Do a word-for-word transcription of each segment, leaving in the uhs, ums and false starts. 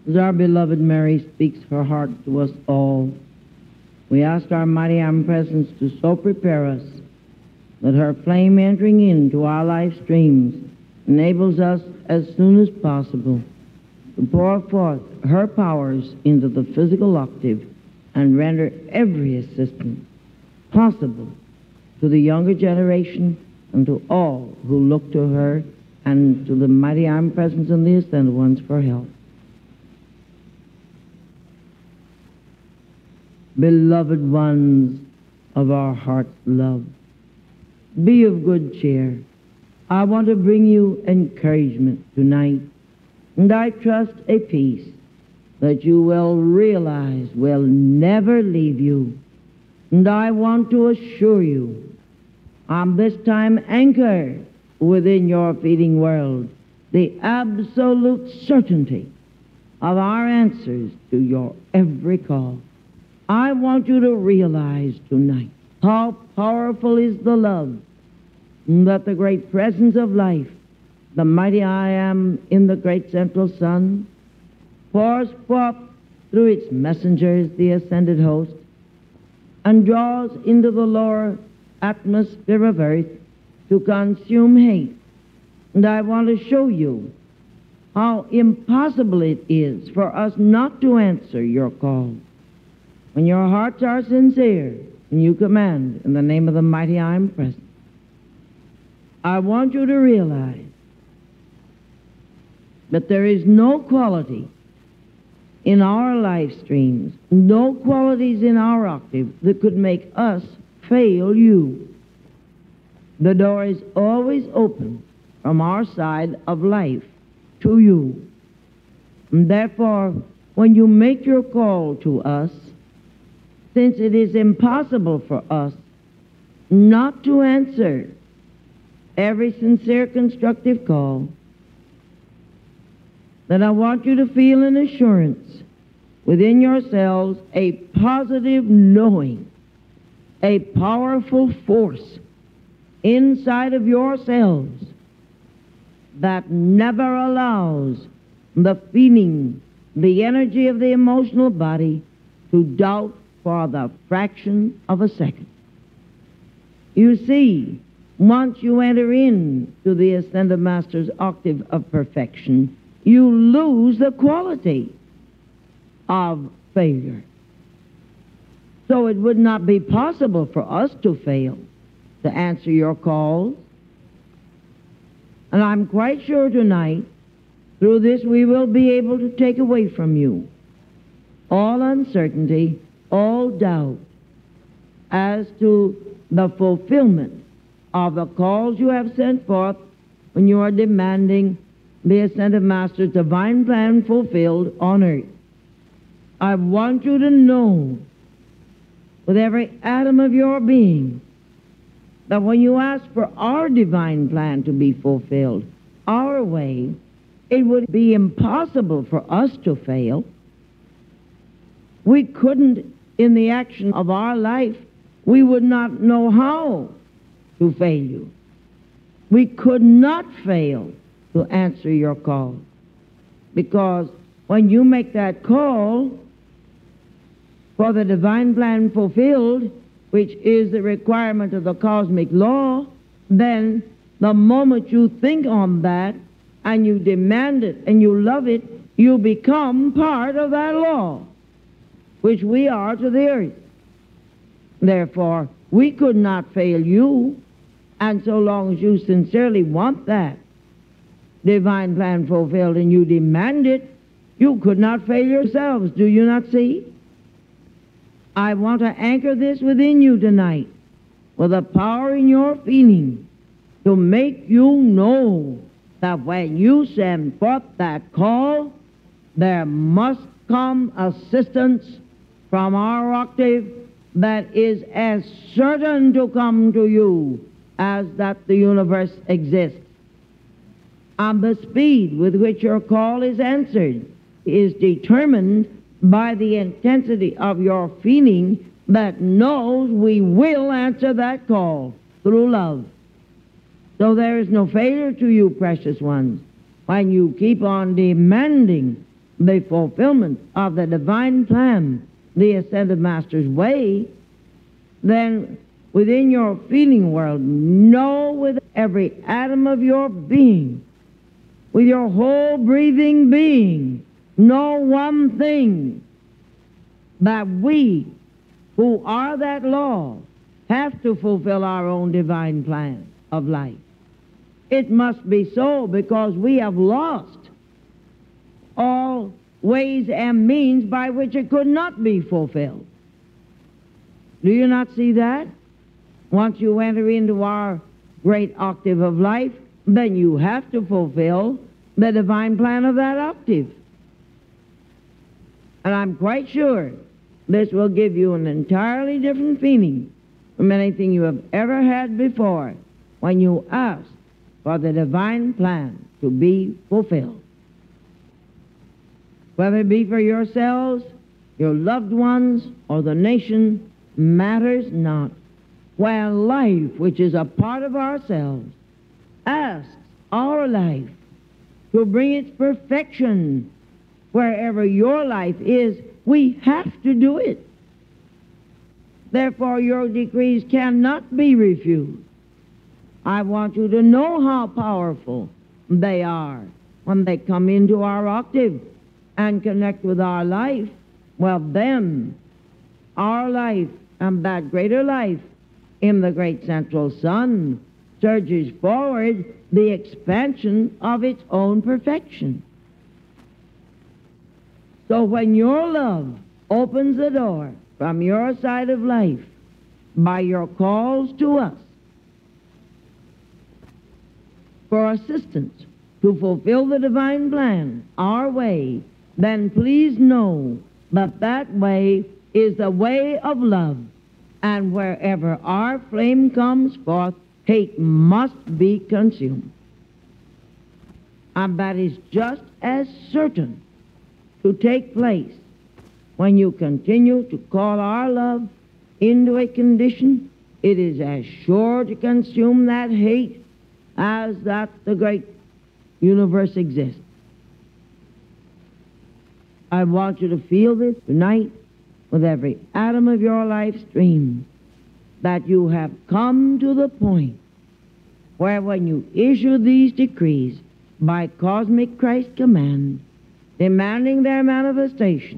As our beloved Mary speaks her heart to us all, we ask our mighty omnipresence to so prepare us that her flame entering into our life streams enables us as soon as possible to pour forth her powers into the physical octave and render every assistance possible to the younger generation and to all who look to her and to the mighty omnipresence and the ascended ones for help. Beloved ones of our heart's love, be of good cheer. I want to bring you encouragement tonight, and I trust a peace that you will realize will never leave you. And I want to assure you, I'm this time anchored within your feeding world, the absolute certainty of our answers to your every call. I want you to realize tonight how powerful is the love that the great presence of life, the mighty I Am in the great central sun, pours forth through its messengers, the ascended host, and draws into the lower atmosphere of earth to consume hate. And I want to show you how impossible it is for us not to answer your call. When your hearts are sincere and you command in the name of the mighty I Am present, I want you to realize that there is no quality in our life streams, no qualities in our octave that could make us fail you. The door is always open from our side of life to you. And therefore, when you make your call to us, since it is impossible for us not to answer every sincere constructive call, then I want you to feel an assurance within yourselves, a positive knowing, a powerful force inside of yourselves that never allows the feeling, the energy of the emotional body to doubt for the fraction of a second. You see, once you enter into the Ascended Master's octave of perfection, you lose the quality of failure. So it would not be possible for us to fail to answer your calls. And I'm quite sure tonight, through this, we will be able to take away from you all uncertainty, all doubt as to the fulfillment of the calls you have sent forth when you are demanding the Ascended Master's divine plan fulfilled on earth. I want you to know with every atom of your being that when you ask for our divine plan to be fulfilled our way, it would be impossible for us to fail. We couldn't, in the action of our life, we would not know how to fail you. We could not fail to answer your call, because when you make that call for the divine plan fulfilled, which is the requirement of the cosmic law, then the moment you think on that and you demand it and you love it, you become part of that law, which we are to the earth. Therefore, we could not fail you, and so long as you sincerely want that divine plan fulfilled and you demand it, you could not fail yourselves. Do you not see? I want to anchor this within you tonight with a power in your feeling to make you know that when you send forth that call, there must come assistance from our octave that is as certain to come to you as that the universe exists. And the speed with which your call is answered is determined by the intensity of your feeling that knows we will answer that call through love. So there is no failure to you, precious ones, when you keep on demanding the fulfillment of the divine plan, the ascended Master's way, then within your feeling world, know with every atom of your being, with your whole breathing being, know one thing, that we who are that law have to fulfill our own divine plan of life. It must be so because we have lost all ways and means by which it could not be fulfilled. Do you not see that? Once you enter into our great octave of life, then you have to fulfill the divine plan of that octave. And I'm quite sure this will give you an entirely different feeling from anything you have ever had before when you ask for the divine plan to be fulfilled. Whether it be for yourselves, your loved ones, or the nation, matters not. While life, which is a part of ourselves, asks our life to bring its perfection wherever your life is, we have to do it. Therefore, your decrees cannot be refused. I want you to know how powerful they are when they come into our octave and connect with our life. Well, then, our life and that greater life in the great central sun surges forward the expansion of its own perfection. So when your love opens the door from your side of life by your calls to us for assistance to fulfill the divine plan, our way, then please know that that way is the way of love. And wherever our flame comes forth, hate must be consumed. And that is just as certain to take place when you continue to call our love into a condition. It is as sure to consume that hate as that the great universe exists. I want you to feel this tonight with every atom of your life stream, that you have come to the point where when you issue these decrees by cosmic Christ command, demanding their manifestation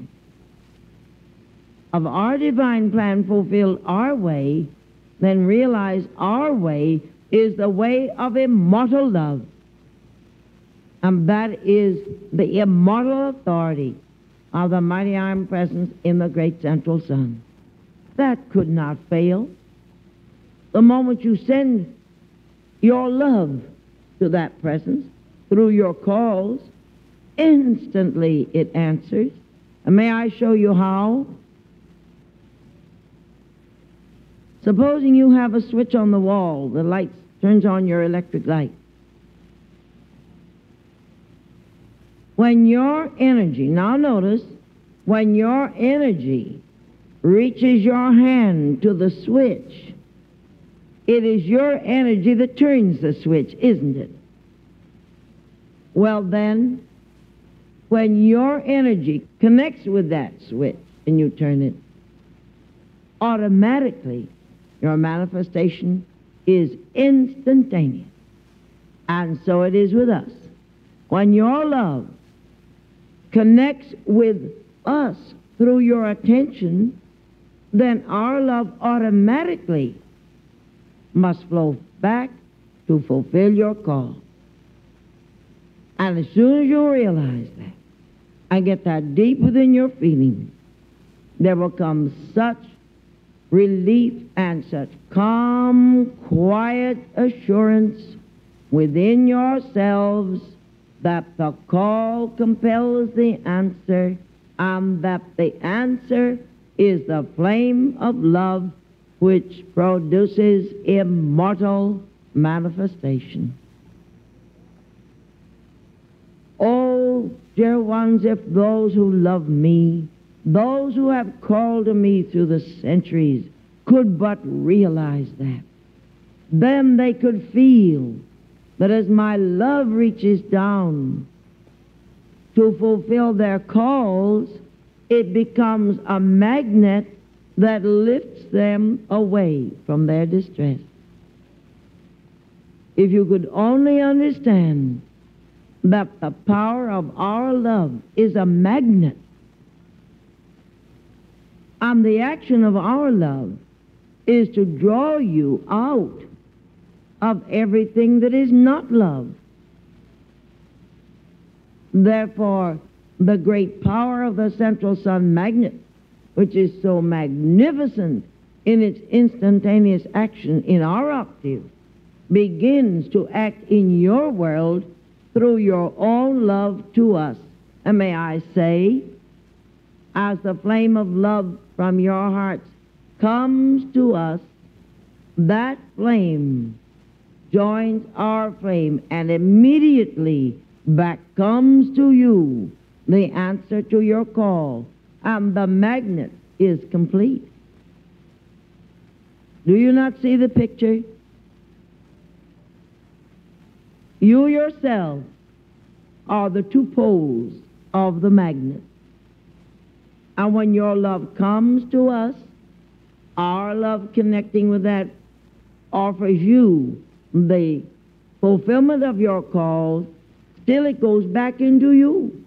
of our divine plan fulfilled our way, then realize our way is the way of immortal love. And that is the immortal authority of the mighty iron presence in the great central sun. That could not fail. The moment you send your love to that presence through your calls, instantly it answers. And may I show you how? Supposing you have a switch on the wall, the light turns on your electric light. When your energy, now notice, when your energy reaches your hand to the switch, it is your energy that turns the switch, isn't it? Well then, when your energy connects with that switch and you turn it, automatically your manifestation is instantaneous. And so it is with us. When your love connects with us through your attention, then our love automatically must flow back to fulfill your call. And as soon as you realize that and get that deep within your feeling, there will come such relief and such calm, quiet assurance within yourselves that the call compels the answer, and that the answer is the flame of love which produces immortal manifestation. Oh, dear ones, if those who love me, those who have called to me through the centuries, could but realize that, then they could feel that as my love reaches down to fulfill their calls, it becomes a magnet that lifts them away from their distress. If you could only understand that the power of our love is a magnet, and the action of our love is to draw you out of everything that is not love. Therefore, the great power of the central sun magnet, which is so magnificent in its instantaneous action in our octave, begins to act in your world through your own love to us. And may I say, as the flame of love from your hearts comes to us, that flame joins our flame, and immediately back comes to you the answer to your call, and the magnet is complete. Do you not see the picture? You yourself are the two poles of the magnet. And when your love comes to us, our love connecting with that offers you the fulfillment of your call. Still it goes back into you.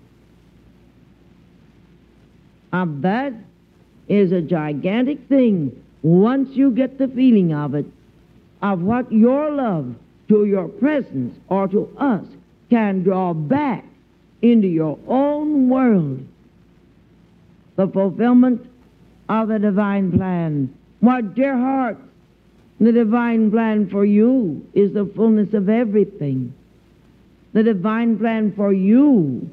And that is a gigantic thing once you get the feeling of it, of what your love to your presence or to us can draw back into your own world. The fulfillment of the divine plan. My dear heart, the divine plan for you is the fullness of everything. The divine plan for you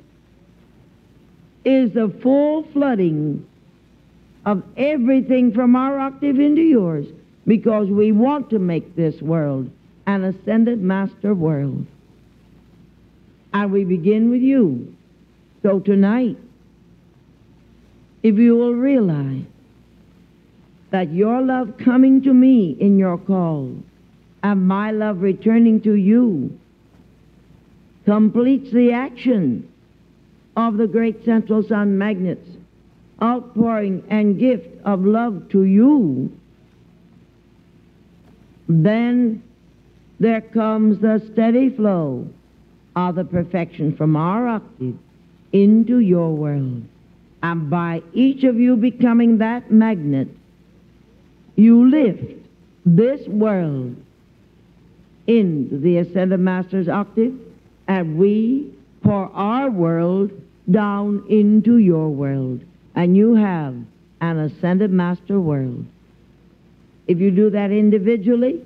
is the full flooding of everything from our octave into yours, because we want to make this world an ascended master world. And we begin with you. So tonight, if you will realize that your love coming to me in your call and my love returning to you completes the action of the great central sun magnets outpouring and gift of love to you, then there comes the steady flow of the perfection from our octave into your world. And by each of you becoming that magnet, you lift this world into the Ascended Master's octave, and we pour our world down into your world. And you have an Ascended Master world. If you do that individually,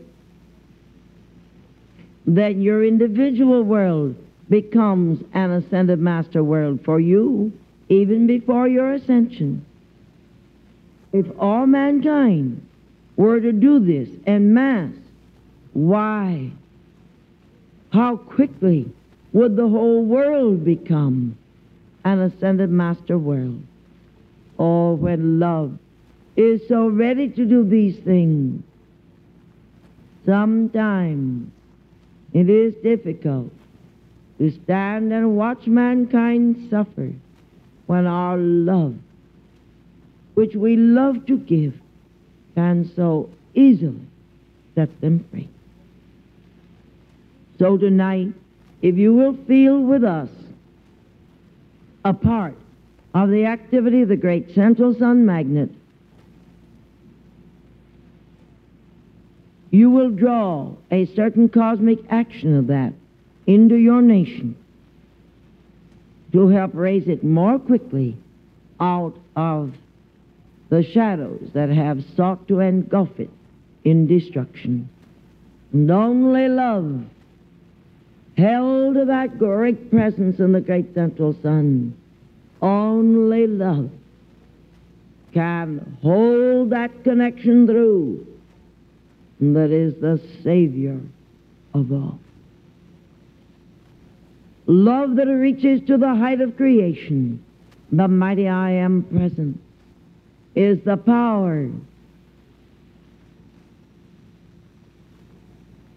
then your individual world becomes an Ascended Master world for you, even before your ascension. If all mankind were to do this en masse, why, how quickly would the whole world become an Ascended Master world? Oh, when love is so ready to do these things, sometimes it is difficult to stand and watch mankind suffer when our love, which we love to give, can so easily set them free. So tonight, if you will feel with us a part of the activity of the great central sun magnet, you will draw a certain cosmic action of that into your nation to help raise it more quickly out of the shadows that have sought to engulf it in destruction. And only love, held to that great presence in the great central sun, only love can hold that connection through that is the Savior of all. Love that reaches to the height of creation, the mighty I Am present, is the power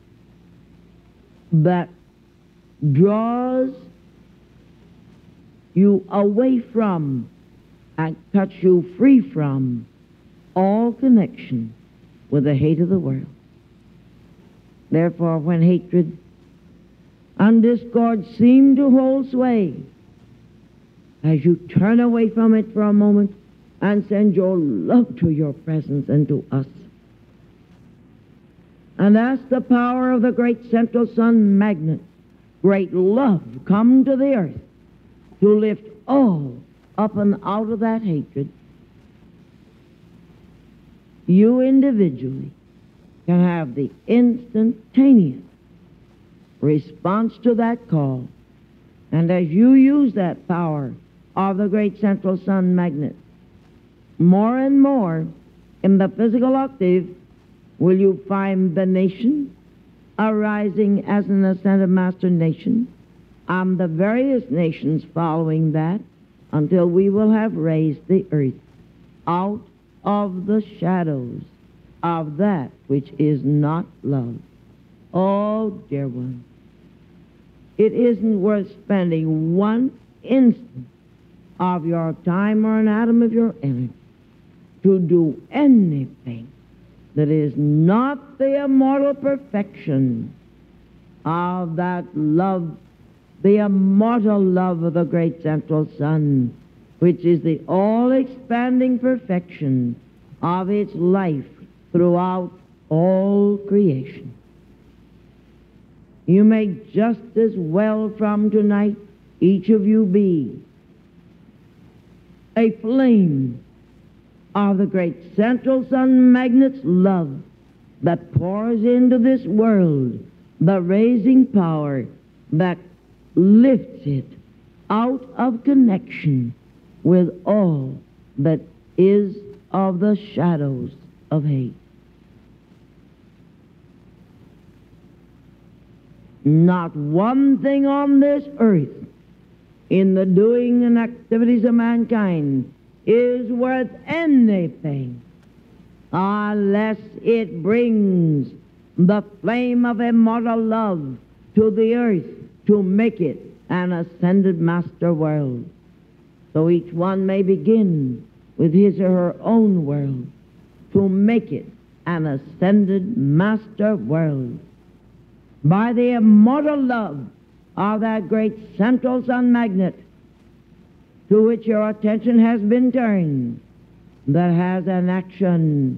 that draws you away from and cuts you free from all connection with the hate of the world. Therefore, when hatred and discord seem to hold sway, as you turn away from it for a moment and send your love to your presence and to us, and ask the power of the great central sun magnet, great love, come to the earth to lift all up and out of that hatred, you individually can have the instantaneous response to that call. And as you use that power of the great central sun magnet, more and more in the physical octave will you find the nation arising as an ascended master nation, and the various nations following that, until we will have raised the earth out of the shadows of that which is not love. Oh, dear one, it isn't worth spending one instant of your time or an atom of your energy to do anything that is not the immortal perfection of that love, the immortal love of the great central sun, which is the all-expanding perfection of its life throughout all creation. You may just as well from tonight, each of you, be a flame of the great central sun magnet's love that pours into this world the raising power that lifts it out of connection with all that is of the shadows of hate. Not one thing on this earth in the doing and activities of mankind is worth anything unless it brings the flame of immortal love to the earth to make it an ascended master world. So each one may begin with his or her own world to make it an ascended master world by the immortal love of that great central sun magnet to which your attention has been turned, that has an action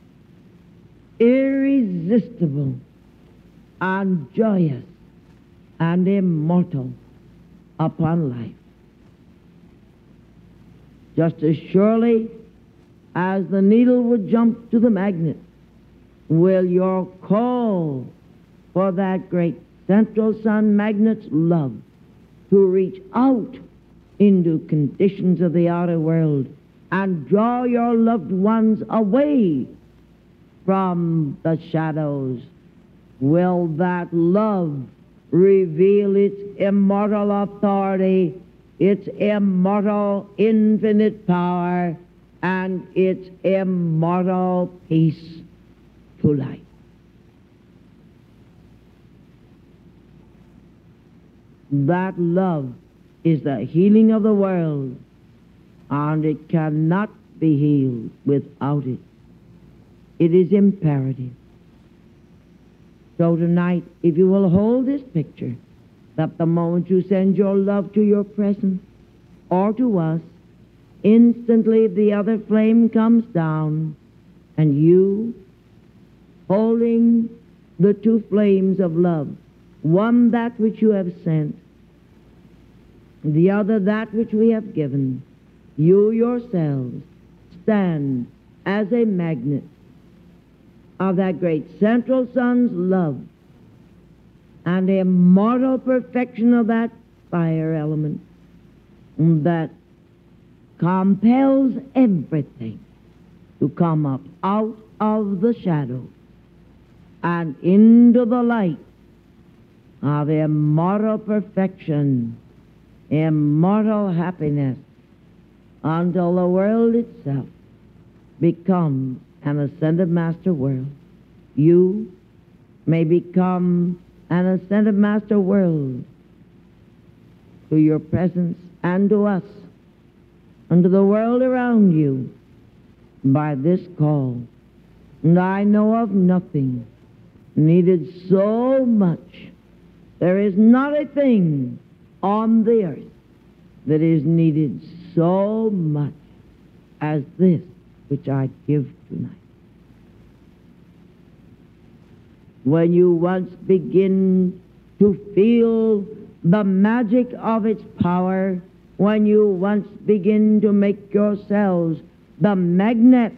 irresistible and joyous and immortal upon life. Just as surely as the needle would jump to the magnet, will your call for that great central sun magnet's love to reach out into conditions of the outer world and draw your loved ones away from the shadows. Will that love reveal its immortal authority, its immortal infinite power, and its immortal peace to life? That love is the healing of the world, and it cannot be healed without it. It is imperative. So tonight, if you will hold this picture, that the moment you send your love to your presence or to us, instantly the other flame comes down, and you, holding the two flames of love, one that which you have sent, the other that which we have given, you yourselves stand as a magnet of that great central sun's love and the immortal perfection of that fire element that compels everything to come up out of the shadow and into the light of immortal perfection, immortal happiness, until the world itself becomes an ascended master world. You may become an ascended master world through your presence and to us and to the world around you by this call. And I know of nothing needed so much. There is not a thing on the earth that is needed so much as this which I give tonight. When you once begin to feel the magic of its power, when you once begin to make yourselves the magnet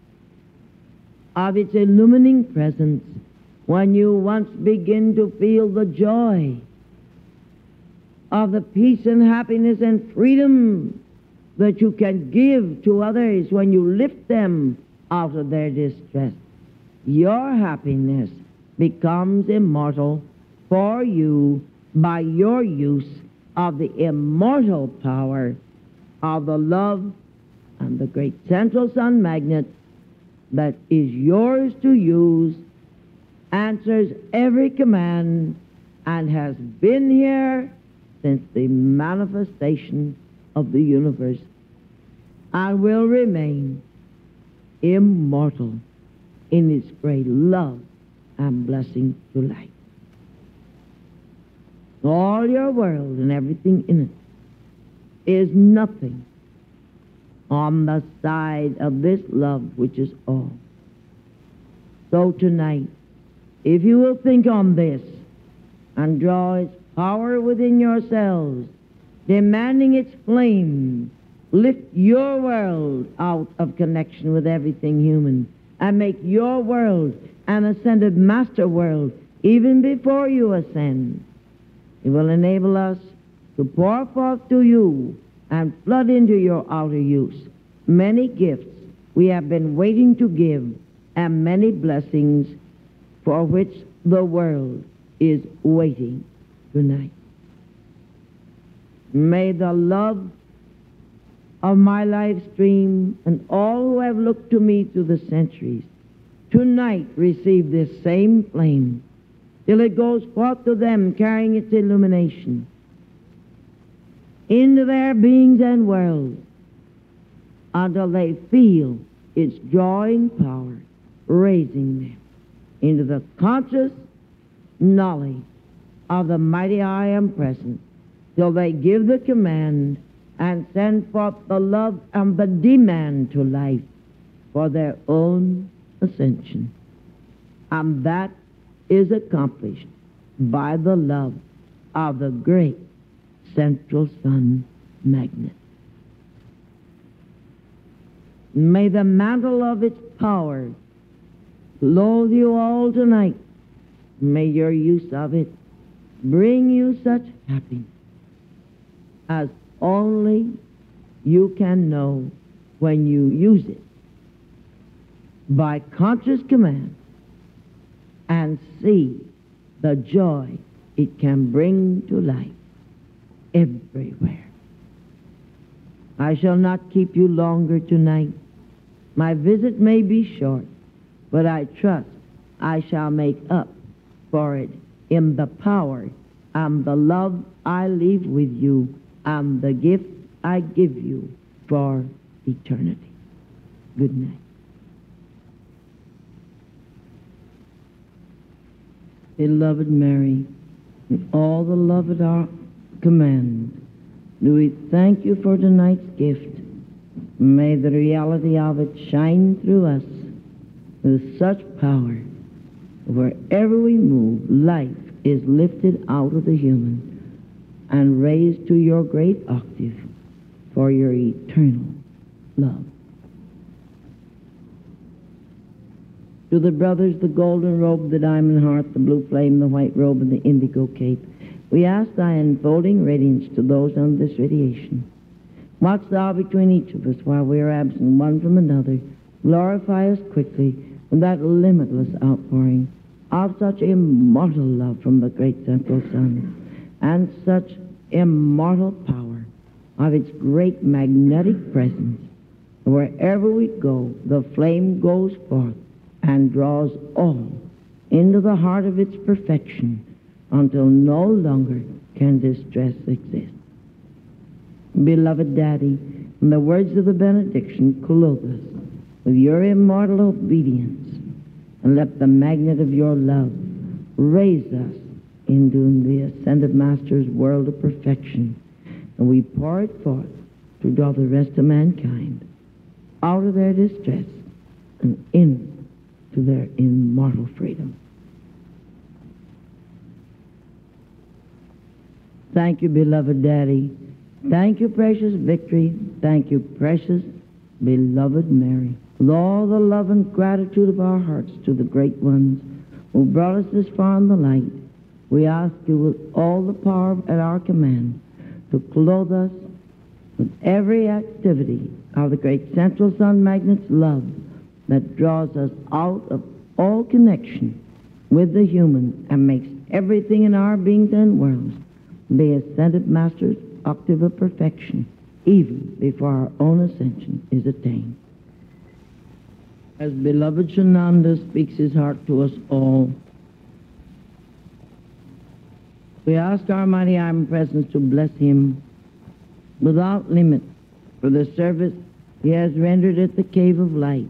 of its illumining presence, when you once begin to feel the joy of the peace and happiness and freedom that you can give to others when you lift them out of their distress, your happiness becomes immortal for you by your use of the immortal power of the love and the great central sun magnet that is yours to use, answers every command, and has been here since the manifestation of the universe, and will remain immortal in its great love and blessing to life. All your world and everything in it is nothing on the side of this love which is all. So tonight, if you will think on this and draw its power within yourselves, demanding its flame, lift your world out of connection with everything human and make your world an ascended master world even before you ascend. It will enable us to pour forth to you and flood into your outer use many gifts we have been waiting to give, and many blessings for which the world is waiting tonight. May the love of my life stream and all who have looked to me through the centuries tonight receive this same flame till it goes forth to them carrying its illumination into their beings and worlds until they feel its drawing power raising them into the conscious knowledge of the mighty I Am present, till they give the command and send forth the love and the demand to life for their own ascension. And that is accomplished by the love of the great central sun magnet. May the mantle of its power clothe you all tonight. May your use of it bring you such happiness as only you can know when you use it by conscious command and see the joy it can bring to life everywhere. I shall not keep you longer tonight. My visit may be short, but I trust I shall make up for it in the power and the love I leave with you and the gift I give you for eternity. Good night. Beloved Mary, with all the love at our command, do we thank you for tonight's gift. May the reality of it shine through us with such power. Wherever we move, life is lifted out of the human and raised to your great octave for your eternal love. To the brothers, the golden robe, the diamond heart, the blue flame, the white robe, and the indigo cape, we ask thy enfolding radiance to those under this radiation. Watch thou between each of us while we are absent one from another. Glorify us quickly with that limitless outpouring of such immortal love from the great central sun, and such immortal power of its great magnetic presence. Wherever we go, the flame goes forth and draws all into the heart of its perfection until no longer can distress exist. Beloved Daddy, in the words of the benediction, clothe us with your immortal obedience, and let the magnet of your love raise us into the ascended Master's world of perfection, and we pour it forth to draw the rest of mankind out of their distress and into their immortal freedom. Thank you, beloved Daddy. Thank you, precious Victory. Thank you, precious, beloved Mary. With all the love and gratitude of our hearts to the great ones who brought us this far in the light, we ask you with all the power at our command to clothe us with every activity of the great central sun magnet's love that draws us out of all connection with the human and makes everything in our beings and worlds be ascended Master's octave of perfection, even before our own ascension is attained. As beloved Shananda speaks his heart to us all, we ask our mighty omnipresence to bless him without limit for the service he has rendered at the Cave of Light.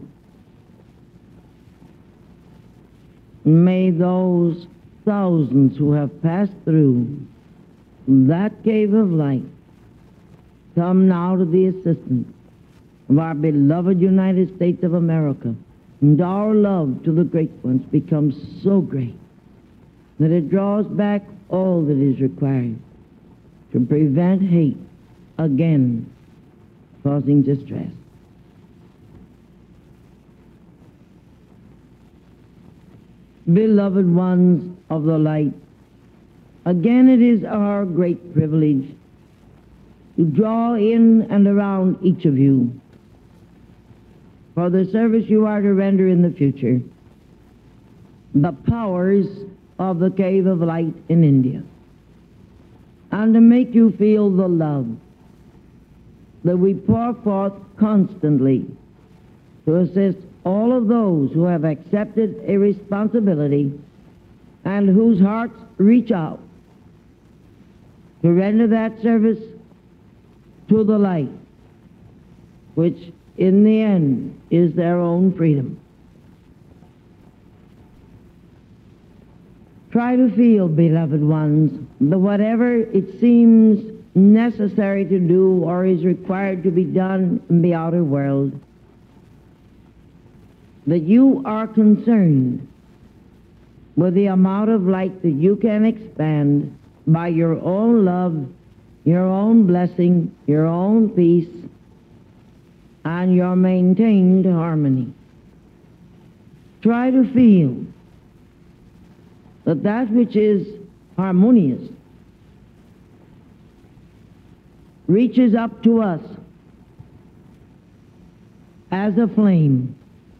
May those thousands who have passed through that Cave of Light come now to the assistance of our beloved United States of America, and our love to the great ones becomes so great that it draws back all that is required to prevent hate again causing distress. Beloved ones of the light, again it is our great privilege to draw in and around each of you for the service you are to render in the future the powers of the Cave of Light in India, and to make you feel the love that we pour forth constantly to assist all of those who have accepted a responsibility and whose hearts reach out to render that service to the light, which in the end is their own freedom. Try to feel, beloved ones, that whatever it seems necessary to do or is required to be done in the outer world, that you are concerned with the amount of light that you can expand by your own love, your own blessing, your own peace, and your maintained harmony. Try to feel that that which is harmonious reaches up to us as a flame.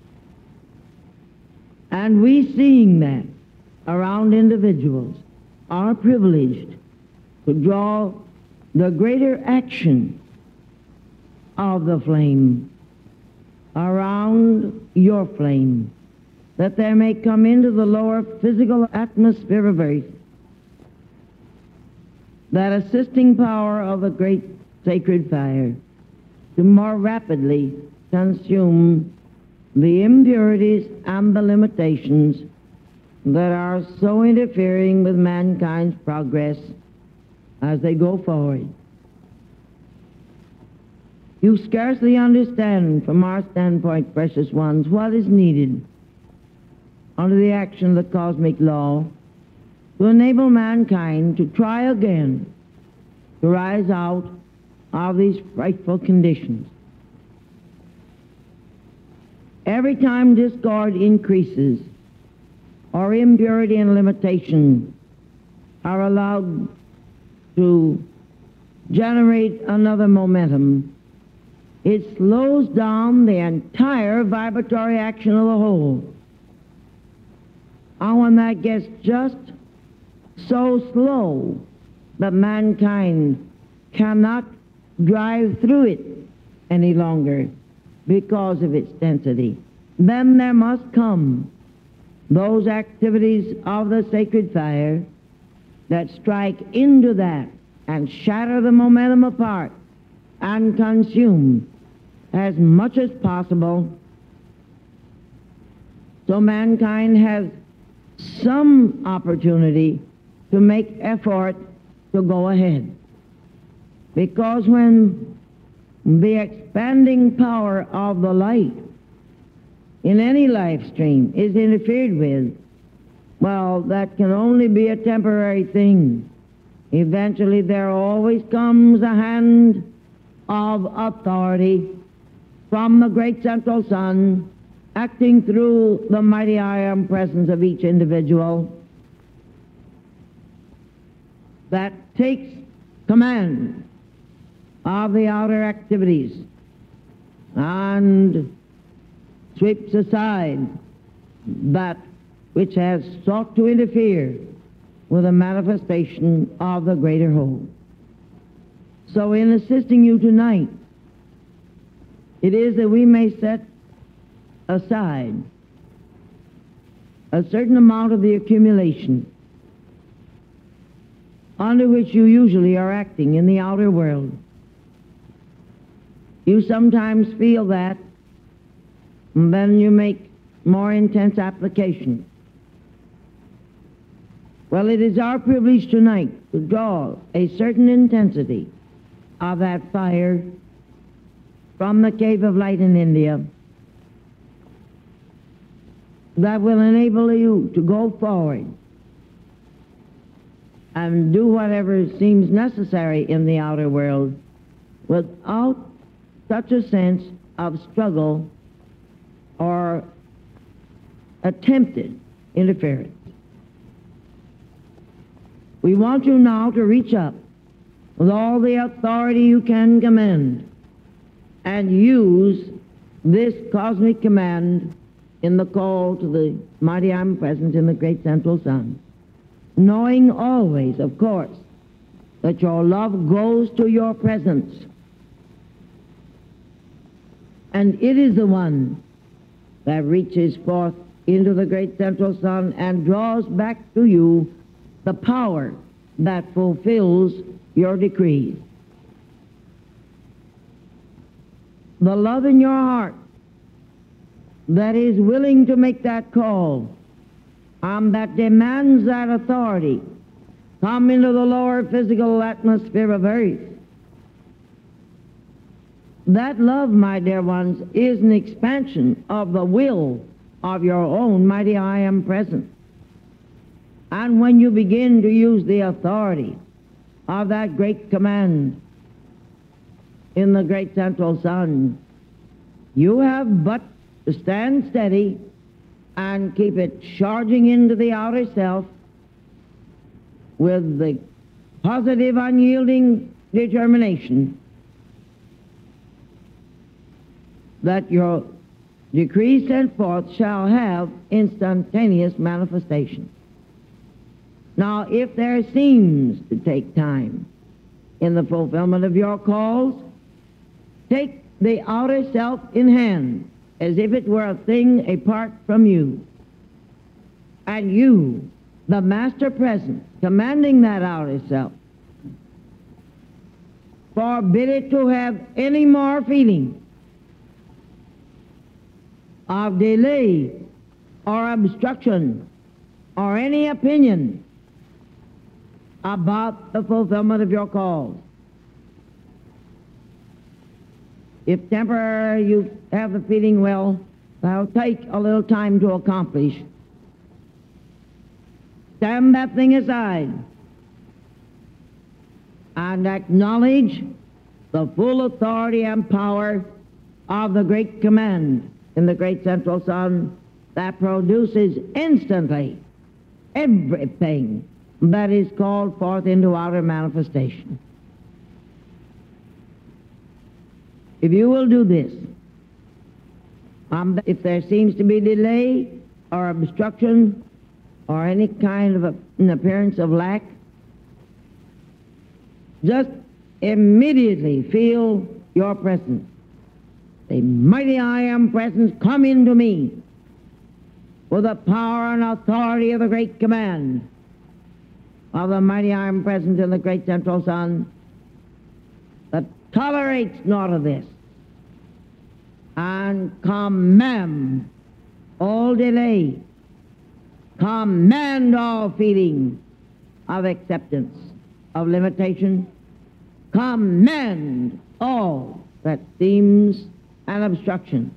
And we, seeing that around individuals, are privileged to draw the greater action of the flame around your flame, that there may come into the lower physical atmosphere of earth that assisting power of the great sacred fire to more rapidly consume the impurities and the limitations that are so interfering with mankind's progress as they go forward. You scarcely understand from our standpoint, precious ones, what is needed under the action of the cosmic law to enable mankind to try again to rise out of these frightful conditions. Every time discord increases or impurity and limitation are allowed to generate another momentum, it slows down the entire vibratory action of the whole. And when that gets just so slow that mankind cannot drive through it any longer because of its density, then there must come those activities of the sacred fire that strike into that and shatter the momentum apart and consume as much as possible, so mankind has some opportunity to make effort to go ahead. Because when the expanding power of the light in any life stream is interfered with, well, that can only be a temporary thing. Eventually there always comes a hand of authority from the great central sun, acting through the mighty I Am presence of each individual, that takes command of the outer activities and sweeps aside that which has sought to interfere with the manifestation of the greater whole. So in assisting you tonight, it is that we may set aside a certain amount of the accumulation under which you usually are acting in the outer world. You sometimes feel that, and then you make more intense application. Well, it is our privilege tonight to draw a certain intensity of that fire from the Cave of Light in India that will enable you to go forward and do whatever seems necessary in the outer world without such a sense of struggle or attempted interference. We want you now to reach up with all the authority you can command and use this cosmic command in the call to the mighty I Am present in the great central sun, knowing always, of course, that your love goes to your presence, and it is the one that reaches forth into the great central sun and draws back to you the power that fulfills your decrees. The love in your heart that is willing to make that call, and that demands that authority come into the lower physical atmosphere of earth. That love, my dear ones, is an expansion of the will of your own mighty I Am present. And when you begin to use the authority of that great command in the great central sun, you have but to stand steady and keep it charging into the outer self with the positive, unyielding determination that your decree sent forth shall have instantaneous manifestation. Now, if there seems to take time in the fulfillment of your calls, take the outer self in hand as if it were a thing apart from you, and you, the master present, commanding that outer self, forbid it to have any more feeling of delay or obstruction or any opinion about the fulfillment of your calls. If temporarily you have the feeling, well, that'll take a little time to accomplish, stand that thing aside and acknowledge the full authority and power of the great command in the great central sun that produces instantly everything that is called forth into outer manifestation. If you will do this, um, if there seems to be delay or obstruction or any kind of a, an appearance of lack, just immediately feel your presence. The mighty I Am presence come into me with the power and authority of the great command of the mighty I Am present in the great central sun that tolerates naught of this, and command all delay, command all feeling of acceptance, of limitation, command all that seems an obstruction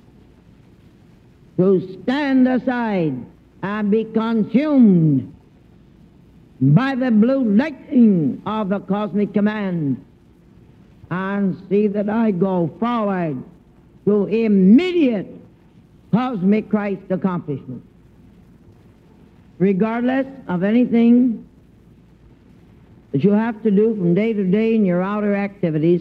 to stand aside and be consumed by the blue lightning of the cosmic command, and see that I go forward to immediate cosmic Christ accomplishment, regardless of anything that you have to do from day to day in your outer activities.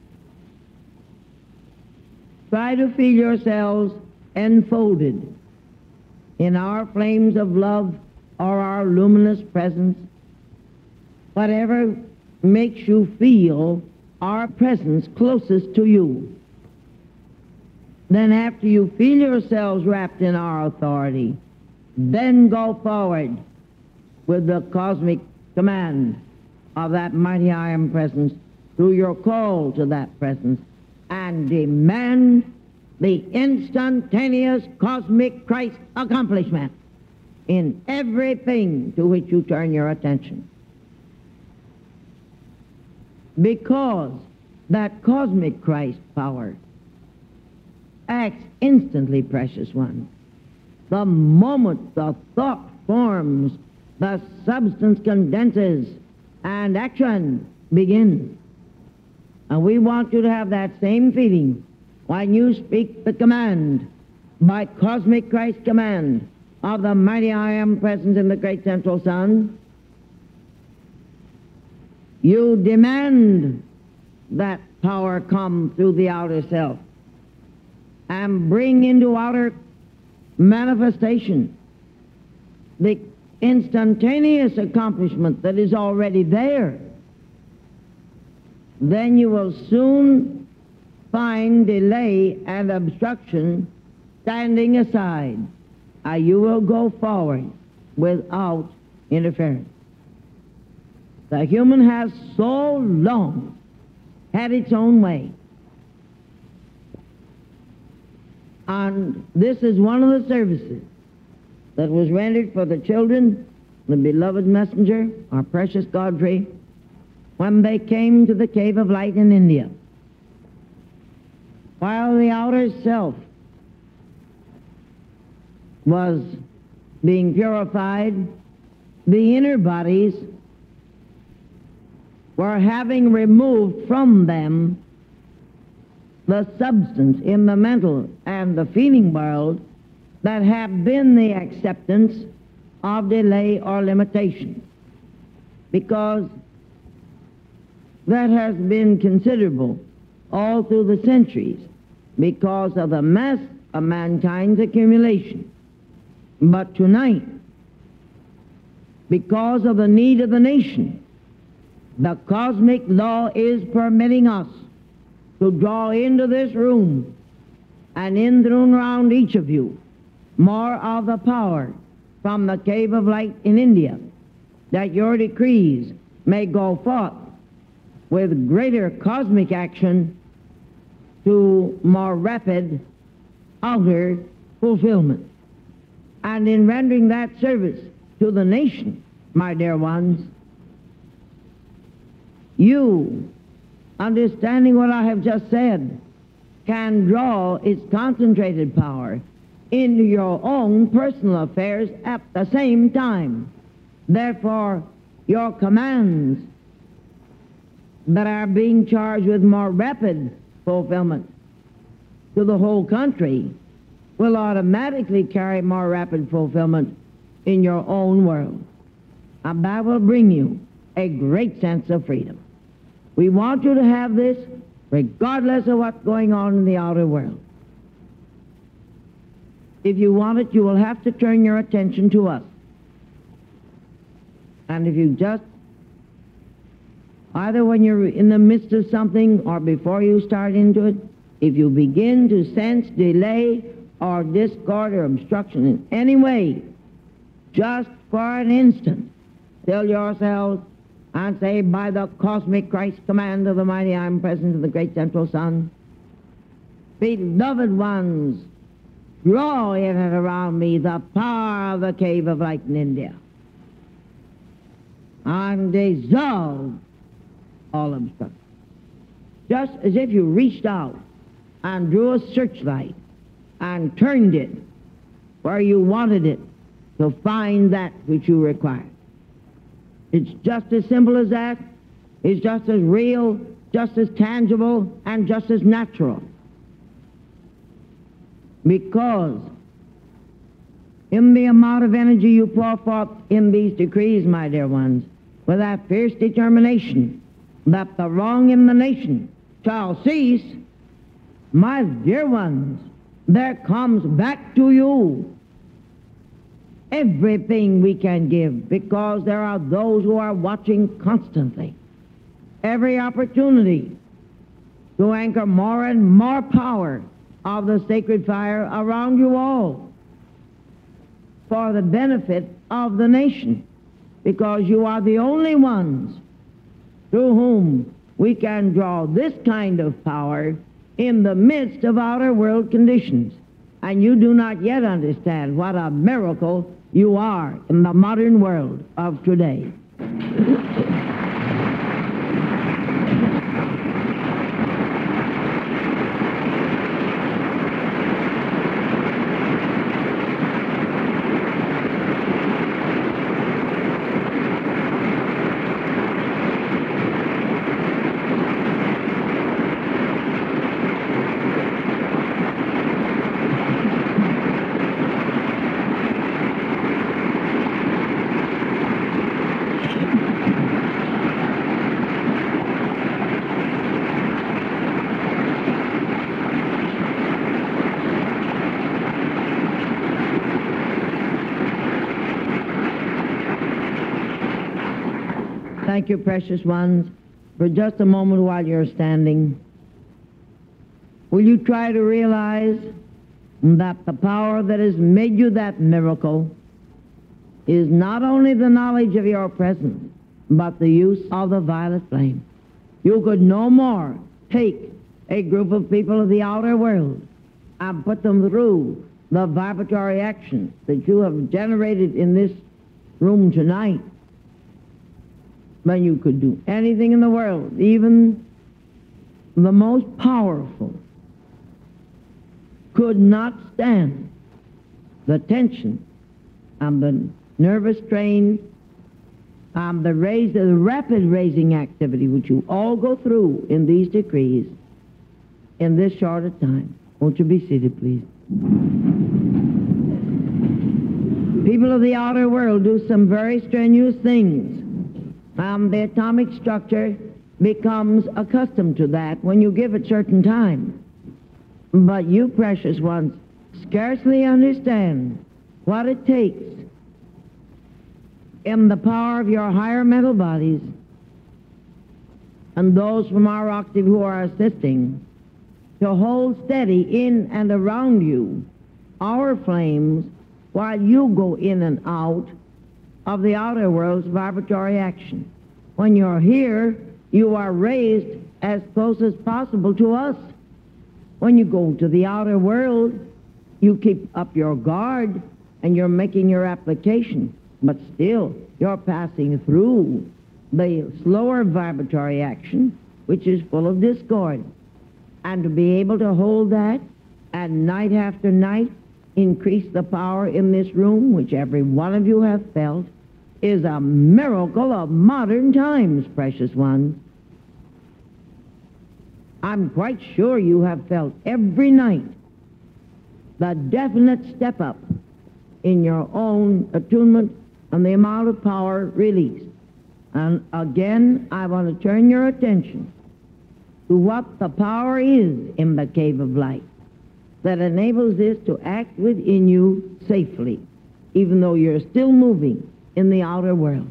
Try to feel yourselves enfolded in our flames of love or our luminous presence, whatever makes you feel our presence closest to you. Then after you feel yourselves wrapped in our authority, then go forward with the cosmic command of that mighty I Am presence through your call to that presence, and demand the instantaneous cosmic Christ accomplishment in everything to which you turn your attention. Because that cosmic Christ power acts instantly, precious one. The moment the thought forms, the substance condenses, and action begins. And we want you to have that same feeling when you speak the command, by cosmic Christ command, of the mighty I Am present in the great central sun. You demand that power come through the outer self and bring into outer manifestation the instantaneous accomplishment that is already there. Then you will soon find delay and obstruction standing aside, and you will go forward without interference. The human has so long had its own way. And this is one of the services that was rendered for the children, the beloved messenger, our precious Godfrey, when they came to the Cave of Light in India. While the outer self was being purified, the inner bodies were having removed from them the substance in the mental and the feeling world that have been the acceptance of delay or limitation, because that has been considerable all through the centuries because of the mass of mankind's accumulation. But tonight, because of the need of the nation, the cosmic law is permitting us to draw into this room and in and around each of you more of the power from the Cave of Light in India, that your decrees may go forth with greater cosmic action to more rapid outer fulfillment. And in rendering that service to the nation, my dear ones, you, understanding what I have just said, can draw its concentrated power into your own personal affairs at the same time. Therefore, your commands that are being charged with more rapid fulfillment to the whole country will automatically carry more rapid fulfillment in your own world. And that will bring you a great sense of freedom. We want you to have this regardless of what's going on in the outer world. If you want it, you will have to turn your attention to us. And if you just, either when you're in the midst of something or before you start into it, if you begin to sense delay or discord or obstruction in any way, just for an instant, tell yourselves, and say, by the cosmic Christ command of the mighty I am present in the great central sun, beloved ones, draw in and around me the power of the cave of light in India, and dissolve all obstruction. Just as if you reached out and drew a searchlight and turned it where you wanted it to find that which you require. It's just as simple as that. It's just as real, just as tangible, and just as natural. Because in the amount of energy you pour forth in these decrees, my dear ones, with that fierce determination that the wrong in the nation shall cease, my dear ones, there comes back to you everything we can give, because there are those who are watching constantly, every opportunity to anchor more and more power of the sacred fire around you all for the benefit of the nation, because you are the only ones through whom we can draw this kind of power in the midst of outer world conditions. And you do not yet understand what a miracle you are in the modern world of today. Thank you, precious ones. For just a moment while you're standing, will you try to realize that the power that has made you that miracle is not only the knowledge of your presence, but the use of the violet flame. You could no more take a group of people of the outer world and put them through the vibratory action that you have generated in this room tonight, but you could do anything in the world. Even the most powerful could not stand the tension and the nervous strain and the, raise, the rapid raising activity which you all go through in these decrees in this short a time. Won't you be seated, please? People of the outer world do some very strenuous things. Um, the atomic structure becomes accustomed to that when you give it certain time. But you, precious ones, scarcely understand what it takes in the power of your higher mental bodies and those from our octave who are assisting to hold steady in and around you our flames while you go in and out of the outer world's vibratory action. When you're here, you are raised as close as possible to us. When you go to the outer world, you keep up your guard and you're making your application, but still you're passing through the slower vibratory action, which is full of discord. And to be able to hold that and night after night increase the power in this room, which every one of you have felt, is a miracle of modern times, precious ones. I'm quite sure you have felt every night the definite step up in your own attunement and the amount of power released. And again, I want to turn your attention to what the power is in the cave of light that enables this to act within you safely, even though you're still moving in the outer world.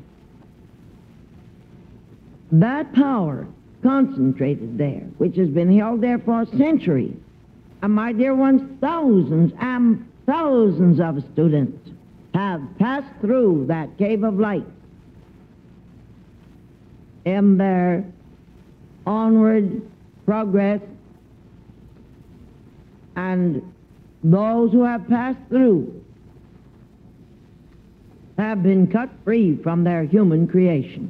That power concentrated there, which has been held there for centuries, and my dear ones, thousands and thousands of students have passed through that cave of light in their onward progress, and those who have passed through have been cut free from their human creation.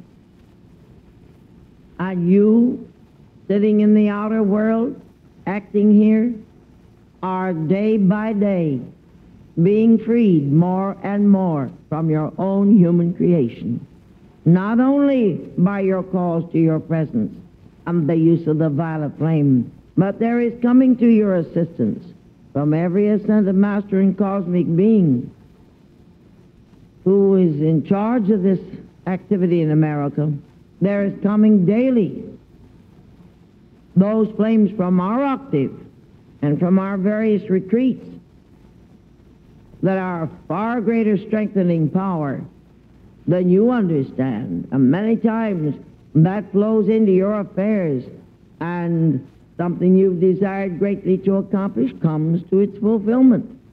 And you, sitting in the outer world, acting here, are day by day being freed more and more from your own human creation, not only by your calls to your presence and the use of the violet flame, but there is coming to your assistance from every ascended master and cosmic being who is in charge of this activity in America. There is coming daily those flames from our octave and from our various retreats that are far greater strengthening power than you understand. And many times that flows into your affairs, and something you've desired greatly to accomplish comes to its fulfillment.